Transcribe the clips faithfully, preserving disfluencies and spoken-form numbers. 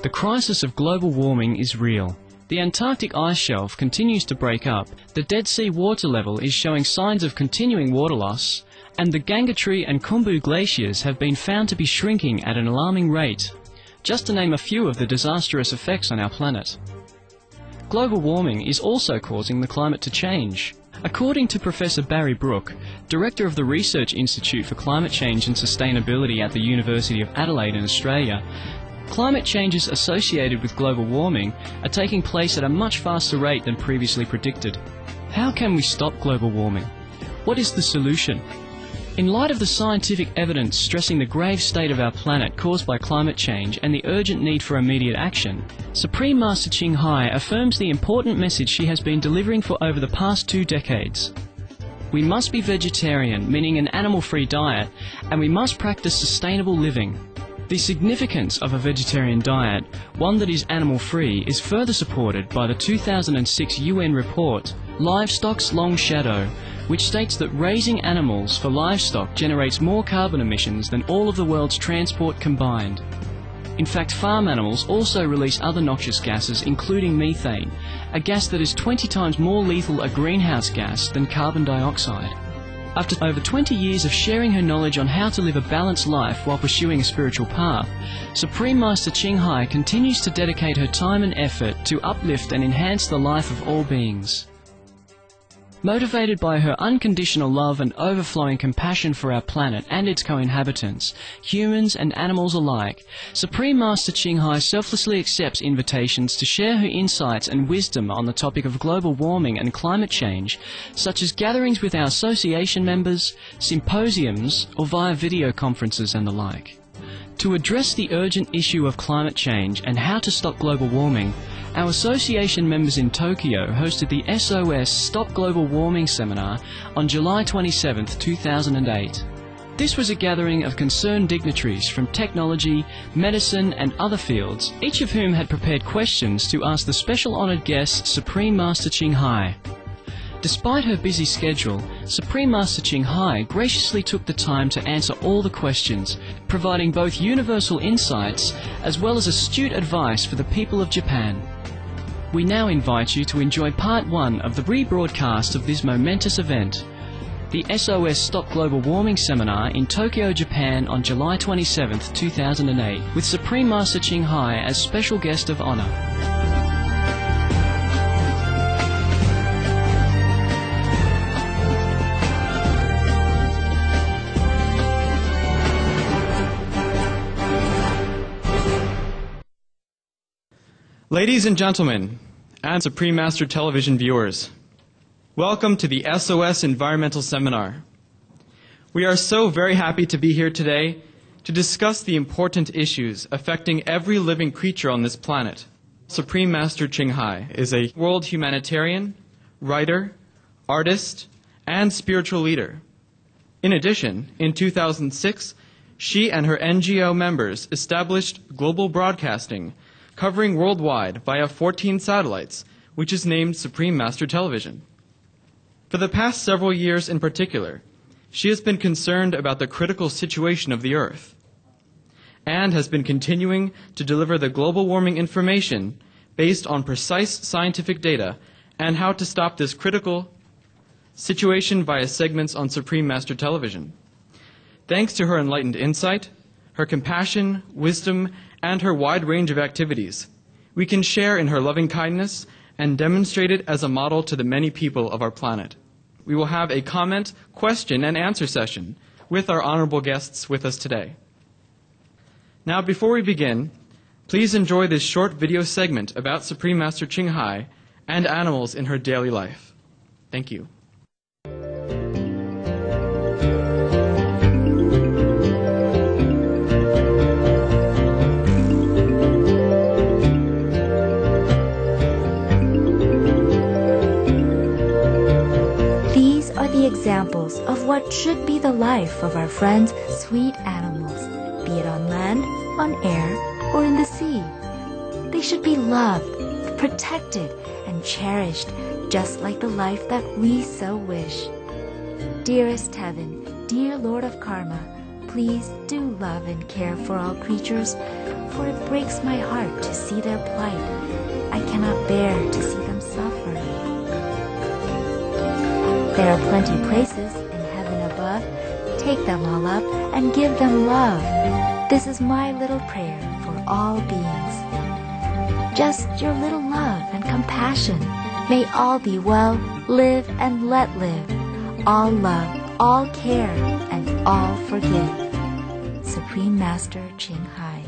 The crisis of global warming is real. The Antarctic ice shelf continues to break up, the Dead Sea water level is showing signs of continuing water loss, and the Gangotri and Khumbu glaciers have been found to be shrinking at an alarming rate, just to name a few of the disastrous effects on our planet. Global warming is also causing the climate to change. According to Professor Barry Brook, Director of the Research Institute for Climate Change and Sustainability at the University of Adelaide in Australia, climate changes associated with global warming are taking place at a much faster rate than previously predicted. How can we stop global warming? What is the solution? In light of the scientific evidence stressing the grave state of our planet caused by climate change and the urgent need for immediate action, Supreme Master Ching Hai affirms the important message she has been delivering for over the past two decades. We must be vegetarian, meaning an animal-free diet, and we must practice sustainable living. The significance of a vegetarian diet, one that is animal-free, is further supported by the two thousand six U N report, Livestock's Long Shadow, which states that raising animals for livestock generates more carbon emissions than all of the world's transport combined. In fact, farm animals also release other noxious gases, including methane, a gas that is twenty times more lethal a greenhouse gas than carbon dioxide. After over twenty years of sharing her knowledge on how to live a balanced life while pursuing a spiritual path, Supreme Master Ching Hai continues to dedicate her time and effort to uplift and enhance the life of all beings. Motivated by her unconditional love and overflowing compassion for our planet and its co-inhabitants, humans and animals alike, Supreme Master Ching Hai selflessly accepts invitations to share her insights and wisdom on the topic of global warming and climate change, such as gatherings with our association members, symposiums, or via video conferences and the like. To address the urgent issue of climate change and how to stop global warming, our association members in Tokyo hosted the S O S Stop Global Warming Seminar on July twenty-seventh, two thousand eight. This was a gathering of concerned dignitaries from technology, medicine and other fields, each of whom had prepared questions to ask the special honoured guest, Supreme Master Ching Hai. Despite her busy schedule, Supreme Master Ching Hai graciously took the time to answer all the questions, providing both universal insights as well as astute advice for the people of Japan. We now invite you to enjoy part one of the rebroadcast of this momentous event, the S O S Stop Global Warming Seminar in Tokyo, Japan on July twenty-seventh, two thousand eight, with Supreme Master Ching Hai as special guest of honour. Ladies and gentlemen, and Supreme Master Television viewers, welcome to the S O S Environmental Seminar. We are so very happy to be here today to discuss the important issues affecting every living creature on this planet. Supreme Master Ching Hai is a world humanitarian, writer, artist, and spiritual leader. In addition, in two thousand six, she and her N G O members established Global Broadcasting, covering worldwide via fourteen satellites, which is named Supreme Master Television. For the past several years in particular, she has been concerned about the critical situation of the Earth and has been continuing to deliver the global warming information based on precise scientific data and how to stop this critical situation via segments on Supreme Master Television. Thanks to her enlightened insight, her compassion, wisdom, and her wide range of activities, we can share in her loving kindness and demonstrate it as a model to the many people of our planet. We will have a comment, question, and answer session with our honorable guests with us today. Now, before we begin, please enjoy this short video segment about Supreme Master Ching Hai and animals in her daily life. Thank you. Examples of what should be the life of our friends, sweet animals, be it on land, on air, or in the sea. They should be loved, protected, and cherished, just like the life that we so wish. Dearest Heaven, dear Lord of Karma, please do love and care for all creatures, for it breaks my heart to see their plight. I cannot bear to see them suffer. There are plenty places in heaven above. Take them all up and give them love. This is my little prayer for all beings. Just your little love and compassion. May all be well, live and let live. All love, all care, and all forgive. Supreme Master Ching Hai.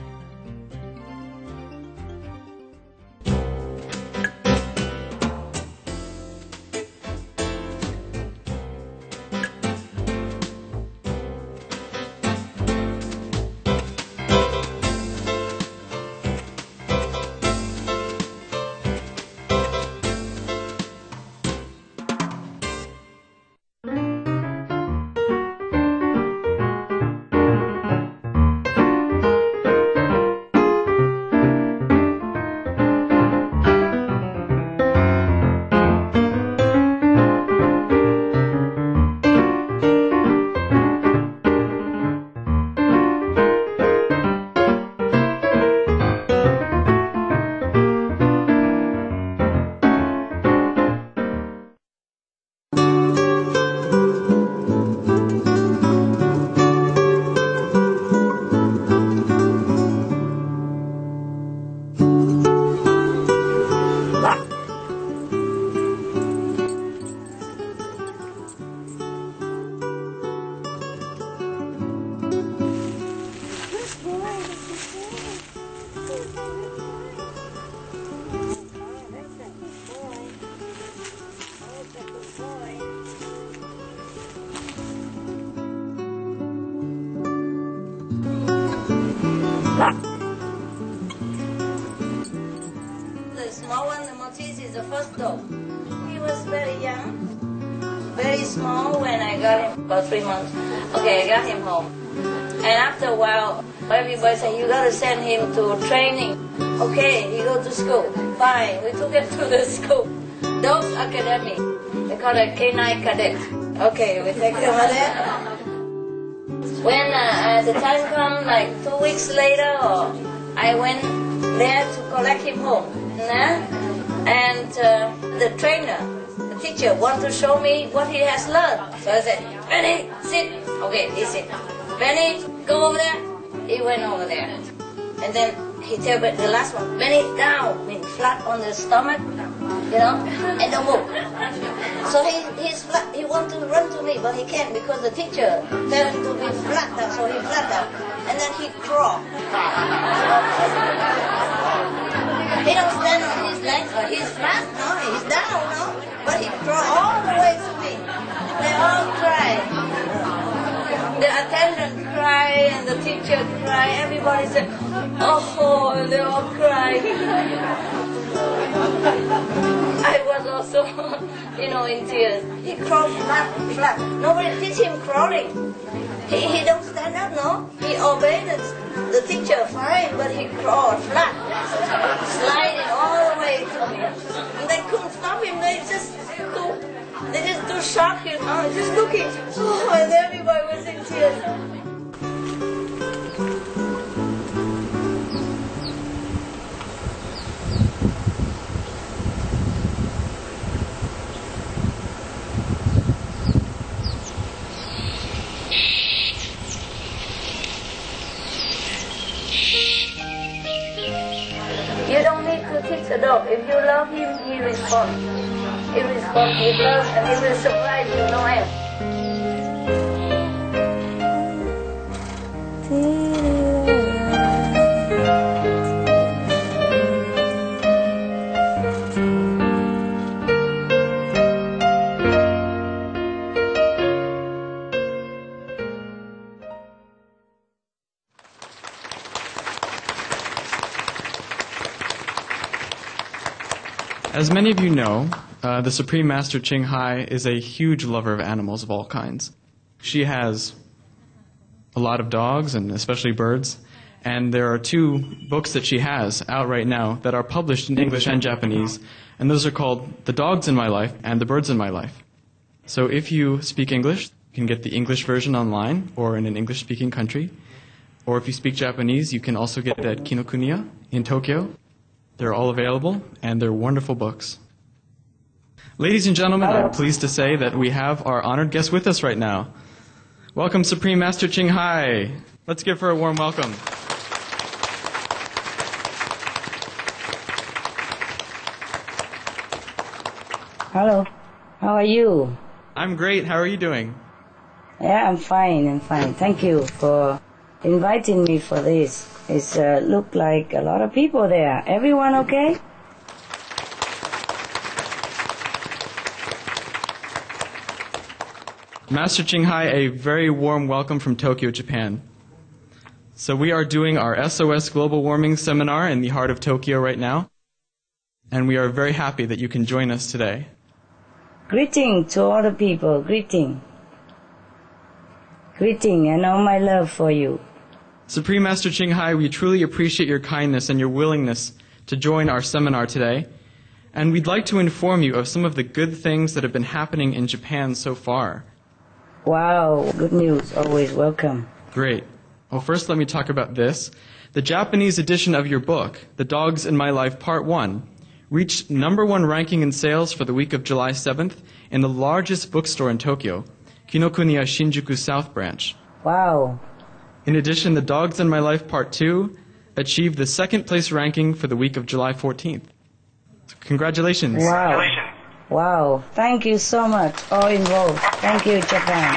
The small one, the Maltese, is the first dog. He was very young, very small when I got him, about three months. Okay, I got him home. And after a while, everybody said, you got to send him to training. Okay, he go to school. Fine, we took him to the school. Dog Academy. They call it K nine Cadet. Okay, we take him there. When uh, the time come, like two weeks later, or I went there to collect him home. Nah? And uh, the trainer, the teacher, want to show me what he has learned. So I said, Benny, sit. Okay, he sit. Benny, go over there. He went over there. And then he tell me the last one, Benny, down, I mean flat on the stomach, you know, and don't move. So he, he's flat, he wants to run to me, but he can't because the teacher tell him to be flat down, so he flat down. And then he crawl. He don't stand on his legs, but he's flat, no, he's down, no, but he crawl all the way to me. They all cry. The attendant cry and the teacher cry. Everybody said, oh, and they all cry. I was also, you know, in tears. He crawled flat, flat. Nobody teach him crawling. He, he don't stand up, no. He obeyed the, the teacher fine, but he crawled flat, sliding all the way to me. And they couldn't stop him. They just too, they just too shocked, you know, just looking. Oh, and everybody was in tears. You don't need to teach a dog. If you love him, he responds. He responds with love and he will surprise you no end. As many of you know, uh, the Supreme Master Ching Hai is a huge lover of animals of all kinds. She has a lot of dogs, and especially birds, and there are two books that she has out right now that are published in English and Japanese, and those are called The Dogs in My Life and The Birds in My Life. So if you speak English, you can get the English version online or in an English-speaking country. Or if you speak Japanese, you can also get it at Kinokuniya in Tokyo. They're all available, and they're wonderful books. Ladies and gentlemen, I'm pleased to say that we have our honored guest with us right now. Welcome, Supreme Master Ching Hai. Let's give her a warm welcome. Hello, how are you? I'm great. How are you doing? Yeah, I'm fine, I'm fine. Thank you for inviting me for this. It's uh, look like a lot of people there. Everyone okay? Master Ching Hai, a very warm welcome from Tokyo, Japan. So we are doing our S O S Global Warming Seminar in the heart of Tokyo right now, and we are very happy that you can join us today. Greeting to all the people, greeting. Greeting and all my love for you. Supreme Master Ching Hai, we truly appreciate your kindness and your willingness to join our seminar today, and we'd like to inform you of some of the good things that have been happening in Japan so far. Wow, good news, always welcome. Great. Well, first let me talk about this. The Japanese edition of your book, The Dogs in My Life Part one, reached number one ranking in sales for the week of July seventh in the largest bookstore in Tokyo, Kinokuniya Shinjuku South Branch. Wow. In addition, The Dogs in My Life Part two achieved the second place ranking for the week of July fourteenth. So congratulations. Wow. Congratulations. Wow. Thank you so much, all involved. Thank you, Japan.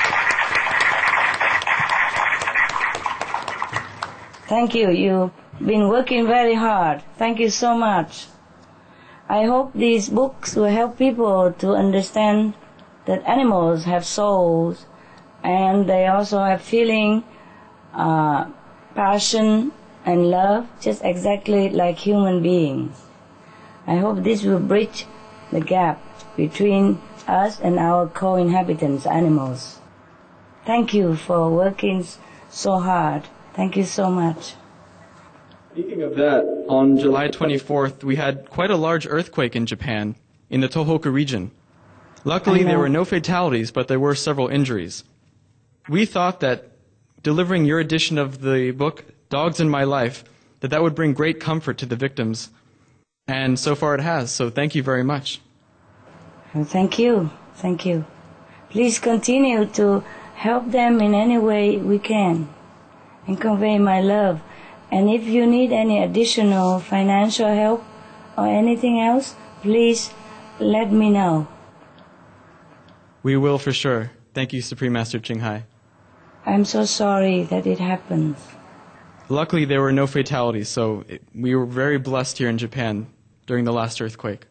Thank you. You've been working very hard. Thank you so much. I hope these books will help people to understand that animals have souls and they also have feeling, uh, passion and love, just exactly like human beings. I hope this will bridge the gap between us and our co-inhabitants, animals. Thank you for working so hard. Thank you so much. Speaking of that, on July twenty-fourth, we had quite a large earthquake in Japan, in the Tohoku region. Luckily, there were no fatalities, but there were several injuries. We thought that delivering your edition of the book, Dogs in My Life, that that would bring great comfort to the victims. And so far it has, so thank you very much. Thank you. Thank you. Please continue to help them in any way we can and convey my love. And if you need any additional financial help or anything else, please let me know. We will for sure. Thank you, Supreme Master Ching Hai. I'm so sorry that it happened. Luckily, there were no fatalities, so it, we were very blessed here in Japan during the last earthquake.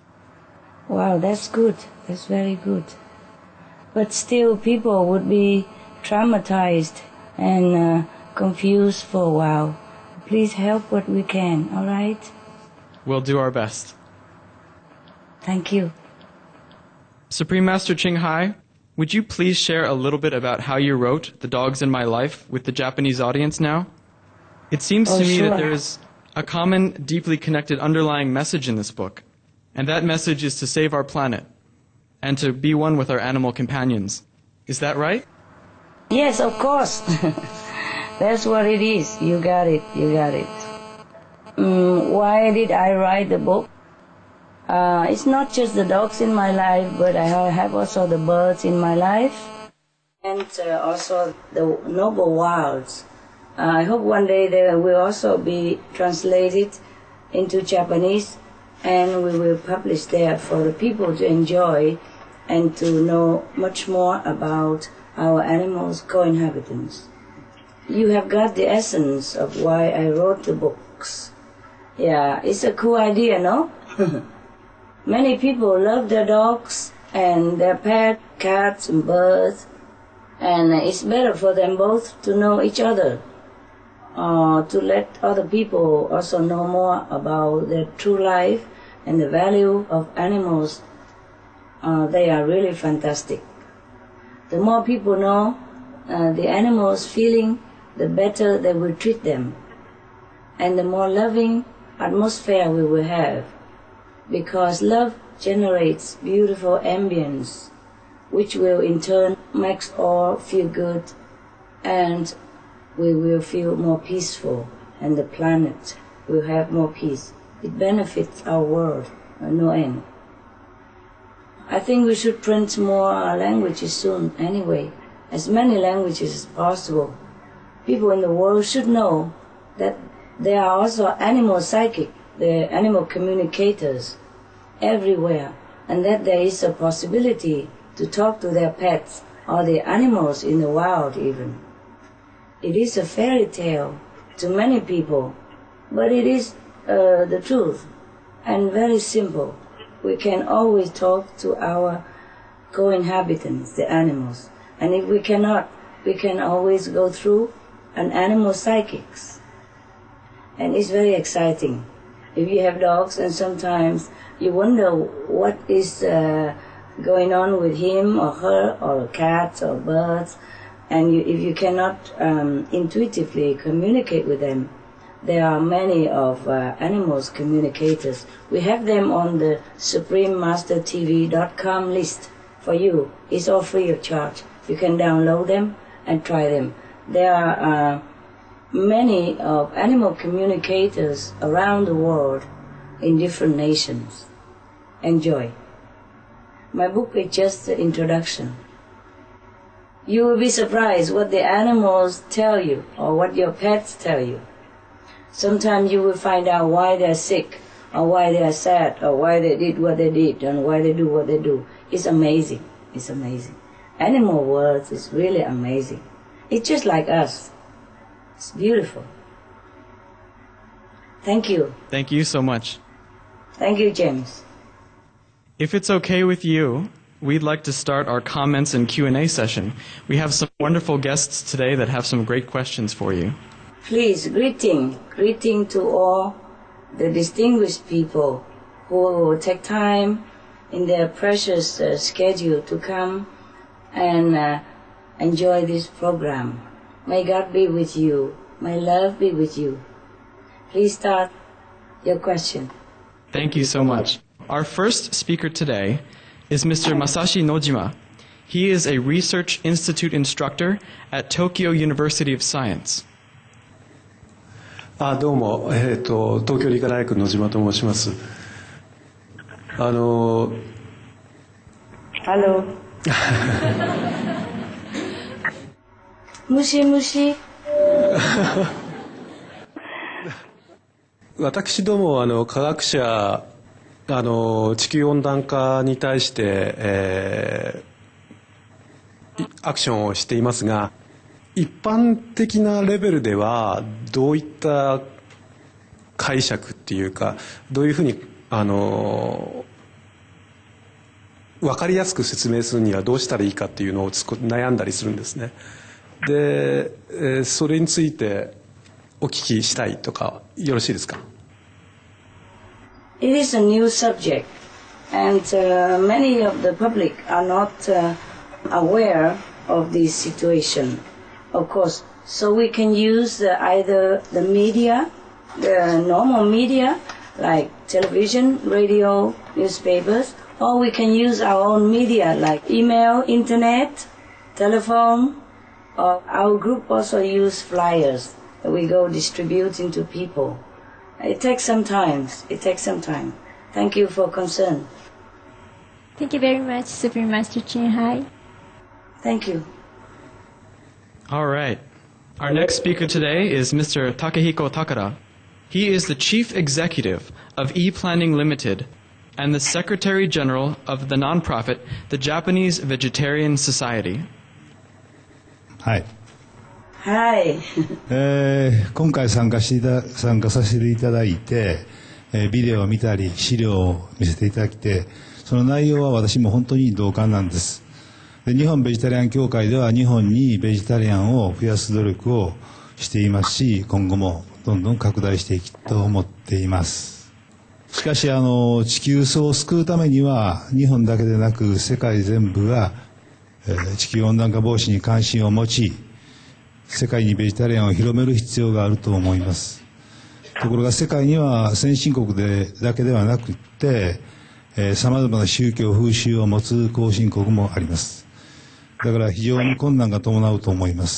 Wow, that's good. That's very good. But still, people would be traumatized and uh, confused for a while. Please help what we can, all right? We'll do our best. Thank you. Supreme Master Ching Hai, would you please share a little bit about how you wrote The Dogs in My Life with the Japanese audience now? It seems Oh, to me sure. that there is a common, deeply connected underlying message in this book, and that message is to save our planet and to be one with our animal companions. Is that right? Yes, of course. That's what it is. You got it. You got it. Mm, why did I write the book? Uh, it's not just the dogs in my life, but I have also the birds in my life, and uh, also the noble wilds. Uh, I hope one day they will also be translated into Japanese, and we will publish there for the people to enjoy and to know much more about our animals' co-inhabitants. You have got the essence of why I wrote the books. Yeah, it's a cool idea, no? Many people love their dogs and their pet, cats and birds, and it's better for them both to know each other, uh, to let other people also know more about their true life and the value of animals. Uh, they are really fantastic. The more people know uh, the animals' feeling, the better they will treat them, and the more loving atmosphere we will have. Because love generates beautiful ambience, which will in turn make all feel good, and we will feel more peaceful and the planet will have more peace. It benefits our world, uh, no end. I think we should print more uh, languages soon anyway, as many languages as possible. People in the world should know that there are also animal psychic, the animal communicators everywhere, and that there is a possibility to talk to their pets or the animals in the wild even. It is a fairy tale to many people, but it is uh, the truth and very simple. We can always talk to our co-inhabitants, the animals, and if we cannot, we can always go through an animal psychics. And it's very exciting. If you have dogs and sometimes you wonder what is uh, going on with him or her or cats or birds, and you, if you cannot um, intuitively communicate with them, there are many of uh, animals communicators. We have them on the supreme master T V dot com list for you. It's all free of charge. You can download them and try them. There are uh, many of animal communicators around the world in different nations. Enjoy. My book is just the introduction. You will be surprised what the animals tell you or what your pets tell you. Sometimes you will find out why they're sick or why they are sad or why they did what they did and why they do what they do. It's amazing. It's amazing. Animal world is really amazing. It's just like us. It's beautiful. Thank you. Thank you so much. Thank you, James. If it's okay with you, we'd like to start our comments and Q and A session. We have some wonderful guests today that have some great questions for you. Please, greeting, greeting to all the distinguished people who will take time in their precious uh, schedule to come and uh, enjoy this program. May God be with you. May love be with you. Please start your question. Thank you so much. Our first speaker today is Mister Masashi Nojima. He is a research institute instructor at Tokyo University of Science. あ、どうも、えーと、東京理科大学の野島と申します。あの、 Hello. ムシムシ。 私どもあの科学者あの地球温暖化に対して、えー、アクションをしていますが、一般的なレベルではどういった解釈っていうか、どういうふうにあの分かりやすく説明するにはどうしたらいいかっていうのを悩んだりするんですね。で、えー、それについてお聞きしたいとかよろしいですか？ It is a new subject, and uh, many of the public are not uh, aware of this situation, of course. So we can use uh, either the media, the normal media, like television, radio, newspapers, or we can use our own media, like email, internet, telephone. Or our group also use flyers that we go distributing to people. It takes some time. It takes some time. Thank you for concern. Thank you very much, Supreme Master Chin Hai. Thank you. All right. Our next speaker today is Mister Takehiko Takara. He is the Chief Executive of E-Planning Limited and the Secretary General of the nonprofit, the Japanese Vegetarian Society. はい。 はい。 えー、今回参加していた参加させていただいて、えー、ビデオを見たり資料を見せていただきて、その内容は私も本当に同感なんです。で、日本ベジタリアン協会では日本にベジタリアンを増やす努力をしていますし、今後もどんどん拡大していきたいと思っています。しかしあの地球層を救うためには日本だけでなく世界全部が、えー、地球温暖化防止に関心を持ち、世界にベジタリアンを広める必要があると思います。ところが世界には先進国でだけではなくて、えー、様々な宗教風習を持つ後進国もあります。だから非常に困難が伴うと思います。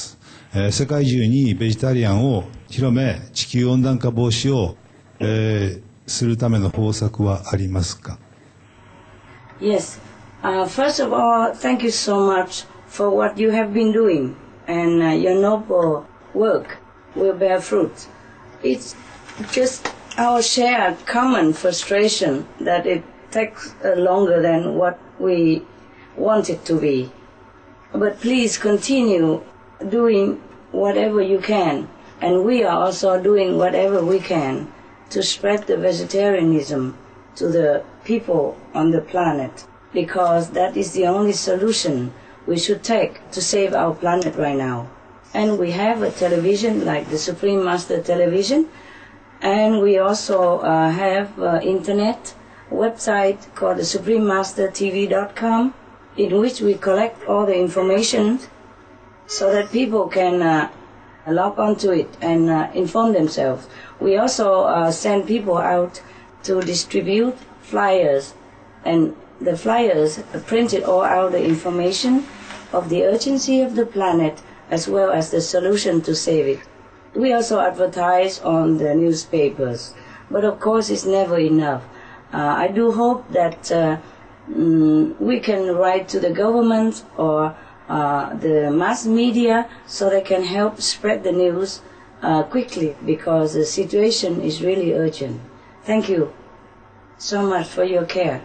えー世界中にベジタリアンを広め、地球温暖化防止を、えーするための方策はありますか？ Yes. Uh, first of all, thank you so much for what you have been doing, and uh, your noble work will bear fruit. It's just our shared common frustration that it takes uh, longer than what we want it to be. But please continue doing whatever you can, and we are also doing whatever we can to spread the vegetarianism to the people on the planet, because that is the only solution we should take to save our planet right now. And we have a television like the Supreme Master Television, and we also uh, have uh, internet website called the supreme master t v dot com, in which we collect all the information so that people can uh, log onto it and uh, inform themselves. We also uh, send people out to distribute flyers, and the flyers printed all out the information of the urgency of the planet as well as the solution to save it. We also advertise on the newspapers, but of course it's never enough. Uh, I do hope that uh, mm, we can write to the government or uh, the mass media so they can help spread the news uh, quickly, because the situation is really urgent. Thank you so much for your care.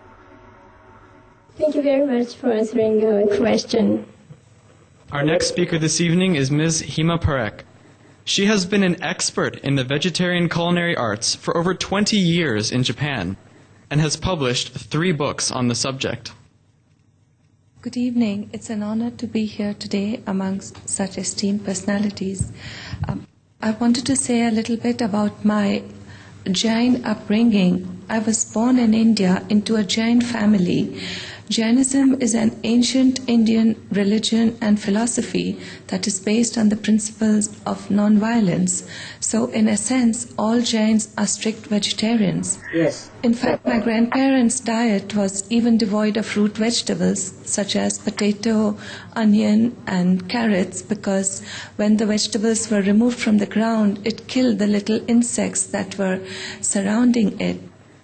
Thank you very much for answering our question. Our next speaker this evening is Miz Hima Parekh. She has been an expert in the vegetarian culinary arts for over twenty years in Japan and has published three books on the subject. Good evening. It's an honor to be here today amongst such esteemed personalities. Um, I wanted to say a little bit about my Jain upbringing. I was born in India into a Jain family. Jainism is an ancient Indian religion and philosophy that is based on the principles of non-violence. So, in a sense, all Jains are strict vegetarians. Yes. In fact, my grandparents' diet was even devoid of root vegetables such as potato, onion, and carrots, because when the vegetables were removed from the ground, it killed the little insects that were surrounding it.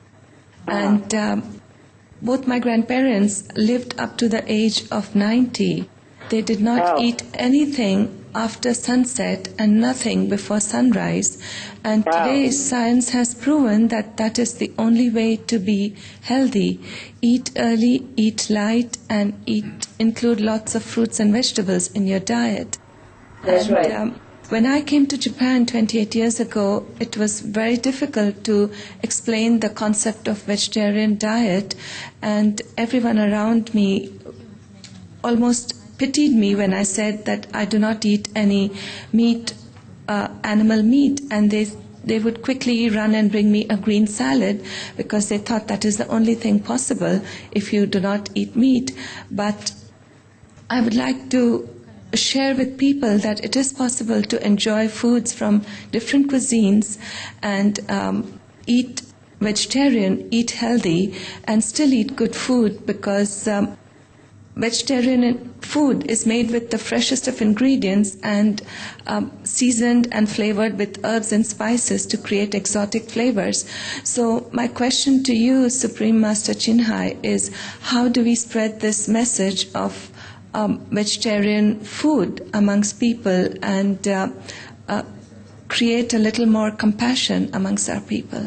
And um, both my grandparents lived up to the age of ninety. They did not eat anything after sunset and nothing before sunrise. And today science has proven that that is the only way to be healthy. Eat early, eat light, and eat include lots of fruits and vegetables in your diet. That's and, right. Um, When I came to Japan twenty-eight years ago, it was very difficult to explain the concept of vegetarian diet, and everyone around me almost pitied me when I said that I do not eat any meat, uh, animal meat, and they they would quickly run and bring me a green salad because they thought that is the only thing possible if you do not eat meat. But I would like to share with people that it is possible to enjoy foods from different cuisines and um, eat vegetarian, eat healthy, and still eat good food, because um, vegetarian food is made with the freshest of ingredients and um, seasoned and flavored with herbs and spices to create exotic flavors. So my question to you, Supreme Master Chinhai, is how do we spread this message of Um, vegetarian food amongst people and uh, uh, create a little more compassion amongst our people?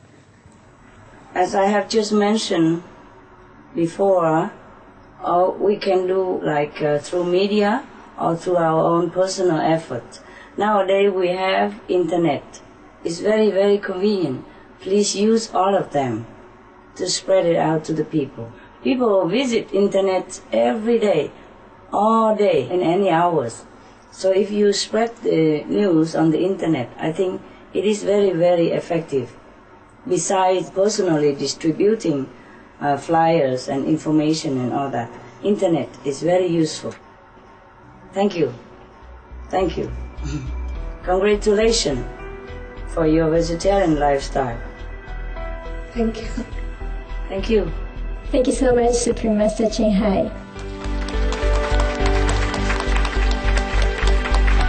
As I have just mentioned before, all we can do like uh, through media or through our own personal effort. Nowadays we have internet. It's very, very convenient. Please use all of them to spread it out to the people. People visit internet every day, all day, in any hours. So if you spread the news on the internet, I think it is very, very effective. Besides personally distributing uh, flyers and information and all that, internet is very useful. Thank you. Thank you. Congratulations for your vegetarian lifestyle. Thank you. Thank you. Thank you so much, Supreme Master Chinhai.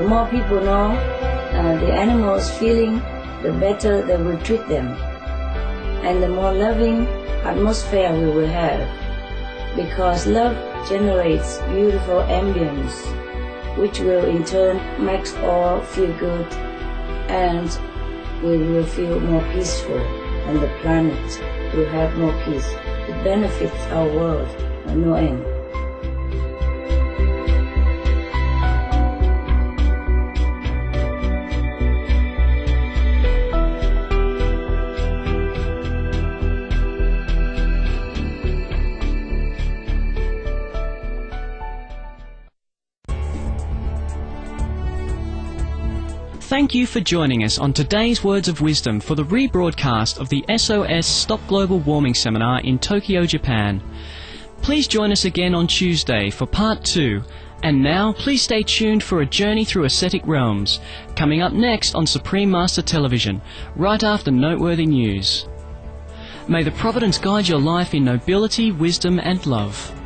The more people know uh, the animals' feeling, the better they will treat them. And the more loving atmosphere we will have. Because love generates beautiful ambience, which will in turn make all feel good, and we will feel more peaceful, and the planet will have more peace. It benefits our world, no end. Thank you for joining us on today's Words of Wisdom for the rebroadcast of the S O S Stop Global Warming Seminar in Tokyo, Japan. Please join us again on Tuesday for part two. And now, please stay tuned for a journey through ascetic realms, coming up next on Supreme Master Television, right after noteworthy news. May the Providence guide your life in nobility, wisdom and love.